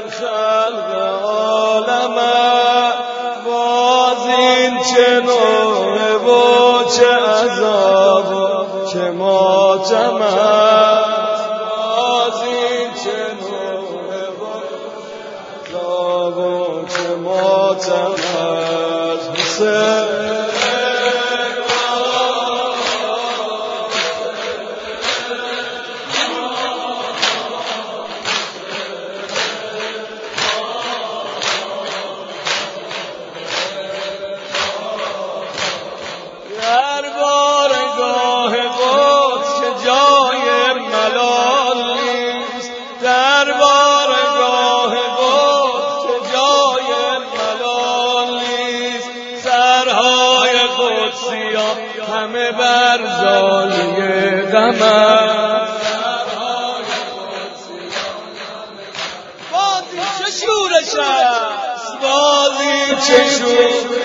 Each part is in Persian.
خلق عالمه باز این چه نوعه و چه عذاب و چه ماتمه باز این چه نوعه و عذاب و چه ماتمه حسین همه بر زاویه قمر بازی چه شورش است بازی چه شورش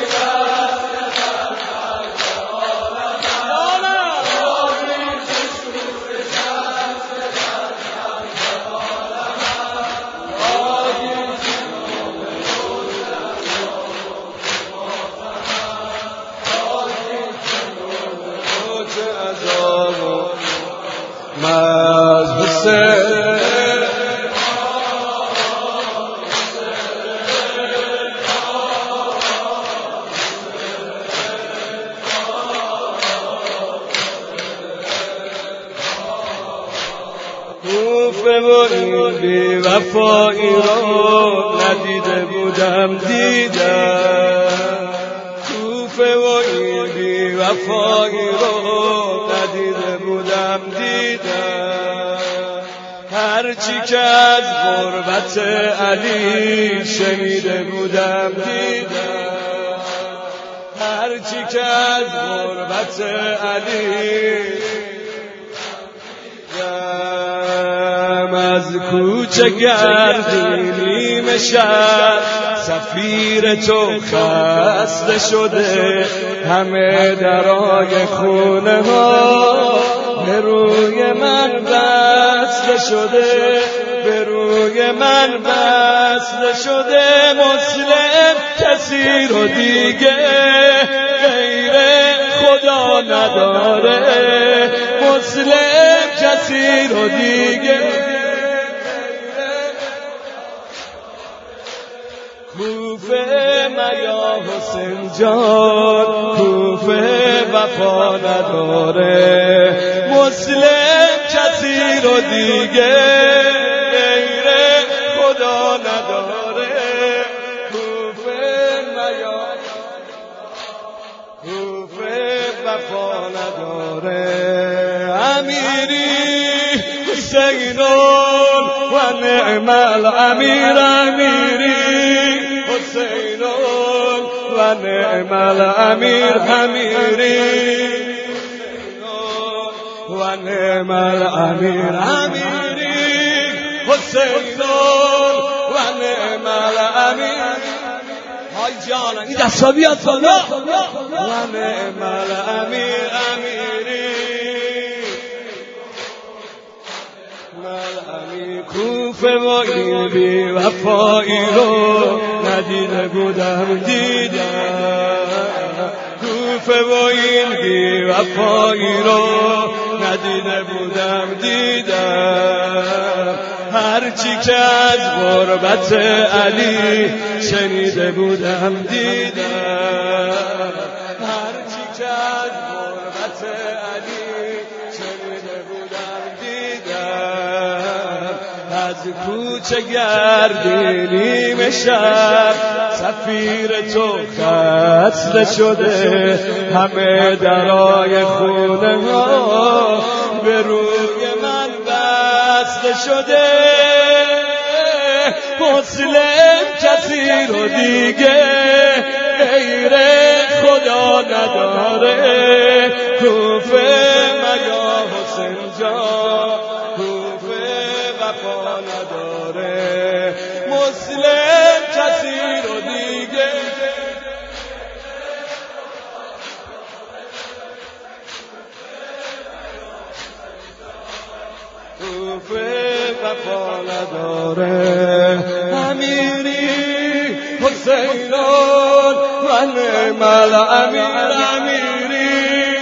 کوفه و این بی وفایی رو ندیده بودم دیدم کوفه و این بی وفایی رو ندیده بودم دیدم هرچی که از غربت علی شنیده بودم دیدم هرچی که از غربت علی از کوچه گردیم شهر سفیر تو خسته شده همه درای خونه ها به روی من بسته شده به روی من بسته شده مسلم کسی رو دیگه غیر خدا نداره مسلم کسی رو دیگه کوفه میا حسین جان کوفه وفا نداره مسلم کسی رو دیگه غیر خدا نداره کوفه میا کوفه وفا نداره امیری حسینون و نعم الامیر امیری حسینون و نعم الامیر امیری و نعم الامیر امیری حسینون و نعم الامیر های جانم این دستا بیاد بالا و نعم الامیر امیری کوفه و این بی وفایی رو ندیده بودم دیدم کوفه و این بی وفایی رو ندیده بودم دیدم هرچی که از غربت علی شنیده بودم دیدم هرچی که از غربت علی شنیده بودم دیدم از کوچه گردیم شب سفیر تو خسته شده همه درای خونه ها به روی من بسته شده مسلم کسی رو دیگه غیر خدا نداره کوفه میا حسین جان کوفه وفا نداره مسلم کسی رو دیگه کوفه وفا نداره نعم الامیر امیری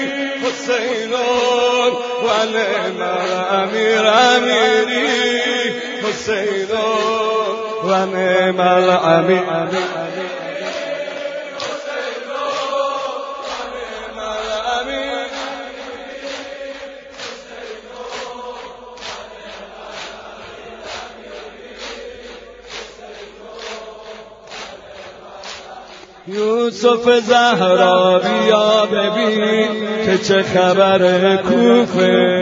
حسینون و نعم الامیر امیری حسینون و نعم الامیر یوسف زهرا بیا ببین که چه خبر کوفه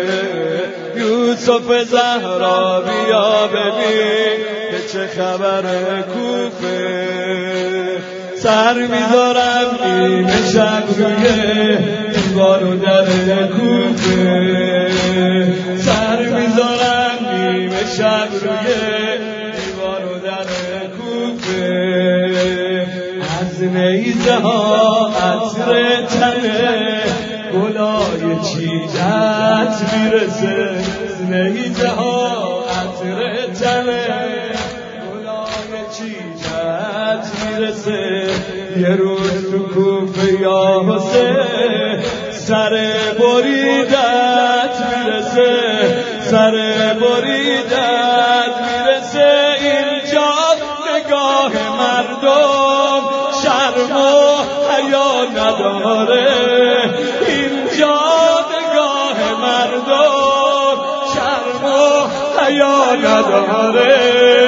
یوسف زهرا بیا ببین که چه خبر کوفه سر میذارم نیمه شب روی دیوار و در کوفه سر میذارم نیمه شب روی دیوار و در کوفه از نیزه ها عطر تنه گلای چیدت میرسه از نیزه ها عطر تنه گلای چیدت میرسه یه روز تو کوفه یا حسین سر بریدت میرسه سر بریدت میرسه اینجا نگاه مردم شرم و حیا نداره اینجا نگاه مردم شرم و حیا نداره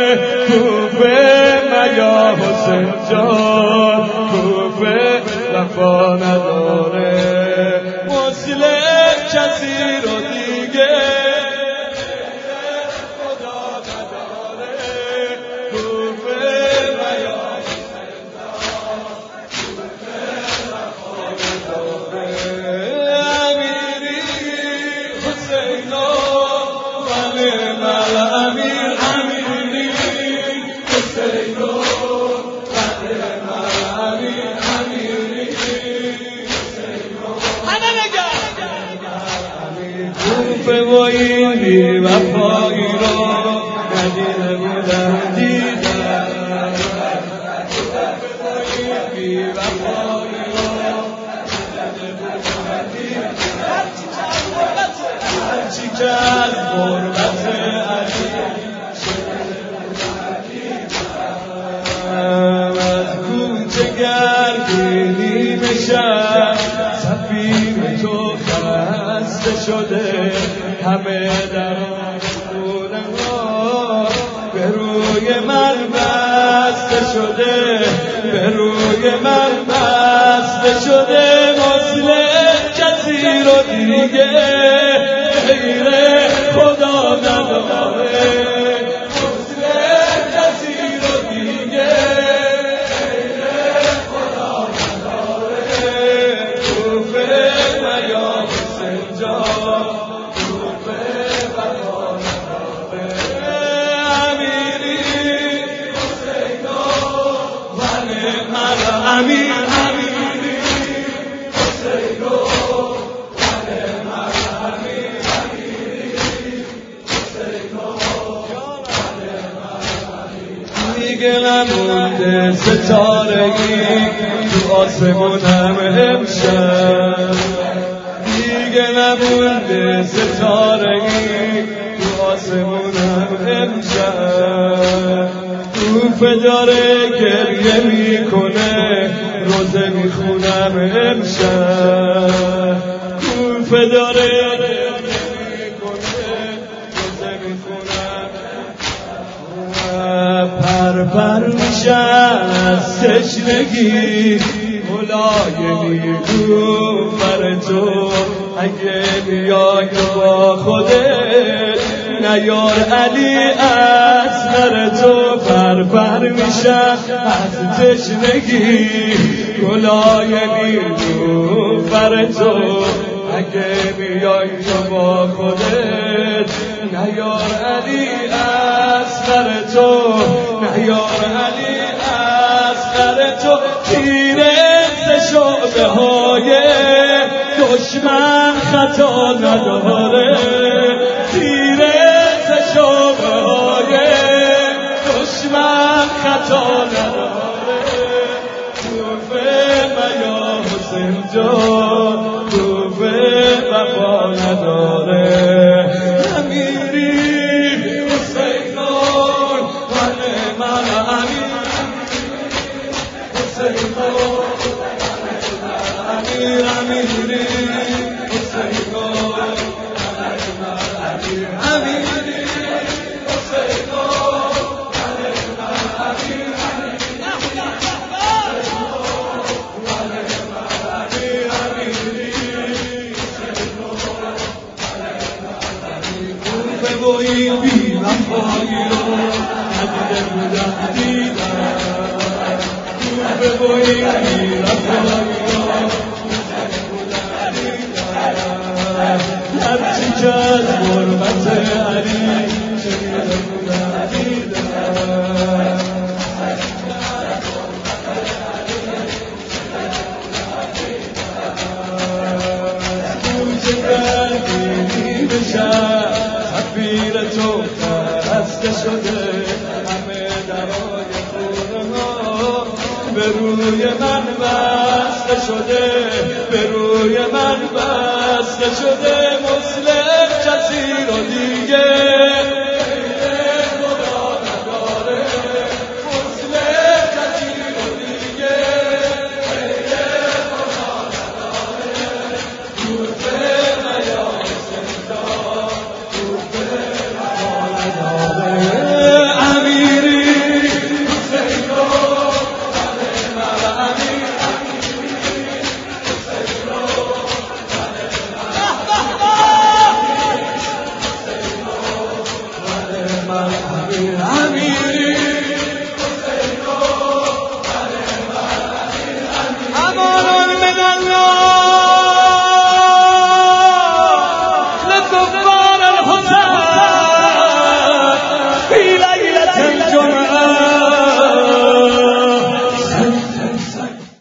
کوفه میا حسین جان کوفه وفا نداره مسلم کسی رو دیگه خدا نداره کوفه میا و این بی وفایی را ندیده بودم دیدم بی وفایی را ندیده بودم دیدم هرچی که از غربت از کوچه گردی میشم سفیر تو خسته شده همه در خونه‌ها به روی من بسته شده به روی من بسته شده مسلم کسی رو دیگه غیر خدا نداره مسلم کسی رو دیگه غیر خدا نداره کوفه میا حسین جان امیر امیری حسینو امیر امیری حسینو دیگه نمونده ستارگی تو آسمونم امشب دیگه نمونده ستارگی تو آسمونم امشب کوفه داره گریه میکنه روزه میخونم امشب کوفه داره گریه میکنه روزه میخونم پر میشن از تشنگی ملایمی کوفر تو اگه بیای با خودت نیار علی اصغر تو پر میشن از تشنگی گلای نیلو بر تو اگه بیای تو با خودت نیار علی اصغر تو نیار علی اصغر تو تیره ز شعبه های دشمن خطا نداره تیره ز شعبه های دشمن خطا نداره و این بی وفایی رو ندیده بودم دیدم توبه و این بی وفایی رو ندیده بودم دیدم هرچی که از غربت علی شنیده بودم دیدم تکبیر تو خسته شده همه درای خونه ها به روی من بسته شده به روی من بسته شده مسلم کسی رو دیگه خدا نداره مسلم کسی رو دیگه خدا نداره روزه نیاسته